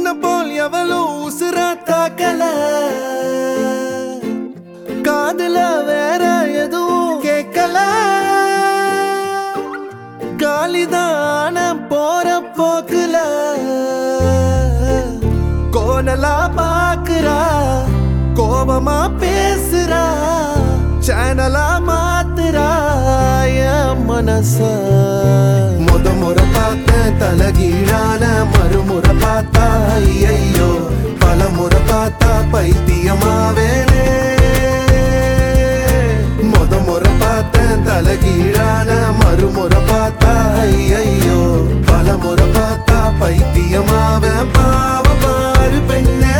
உன்ன போல் எவளும் உசுரா தாக்கல காதுல வேற எதுவும் கேட்கல காலிதான போற போக்குல கோணலா பாக்குறா கோபமா பேசுறா சேனலா மாத்துறா என் மனச முறை பார்த்த தலகீழான மறுமுறை பார்த்தா ஐயோ பல முறை பார்த்தா பைத்தியமாவேனே முறை பார்த்த தலகீழான மறுமுறை பார்த்தா ஐயோ பல முறை பார்த்தா பைத்தியமாவே பாவ பாரு பெண்ணே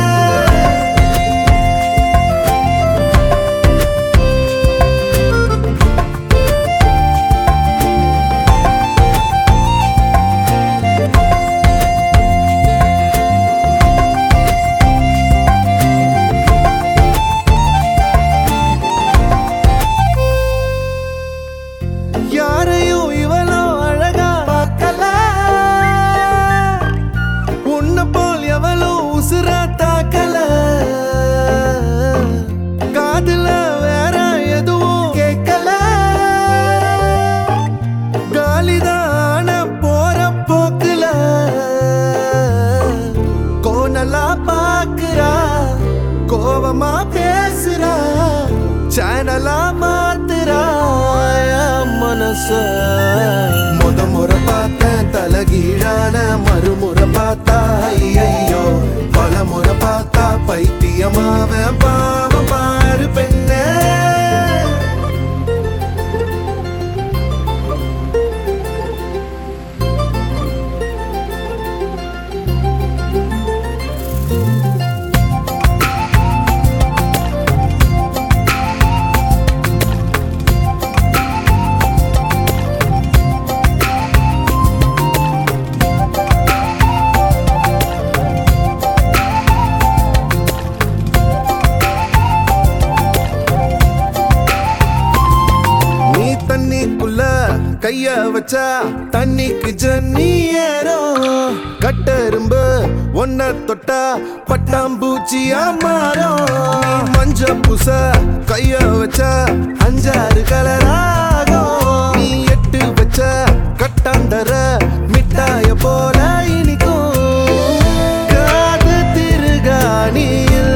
யாரையும் இவளோ அழகா பார்க்கல உன்ன போல் எவளோ உசுரா தாக்கல காதுல வேற எதுவும் கேட்கல காலிதான போற போக்குல கோணலா பாக்குறா கோபமா பேசுறா சேனலா மாத்துறா மனச முறை பார்த்த தலகீழான மறுமுறை பார்த்தா ஐயோ பல முறை பார்த்தா பைத்தியமாவே பாவ பாரு பெண்ணே தண்ணிக்குள்ள கைய வச்சா தண்ணிக்கு ஜன்னி ஏறும் கட்டெரும்பு ஒன்ன தொட்டா பட்டாம்பூச்சியா மாறும் மஞ்ச பூச கைய வச்சா 5-6 கலராகும் நீ எட்டு வச்ச கட்டாந்தர மிட்டாய போல இனிக்கும் காது திருகாணியில்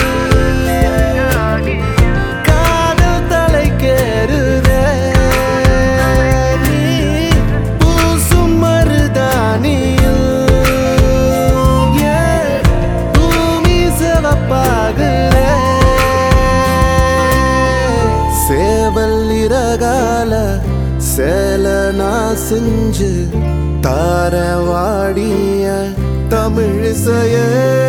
காதல் தலைக்கேறுதே சேவல்லிரகால சேலனா செஞ்சு தாரவாடிய தமிழிசையே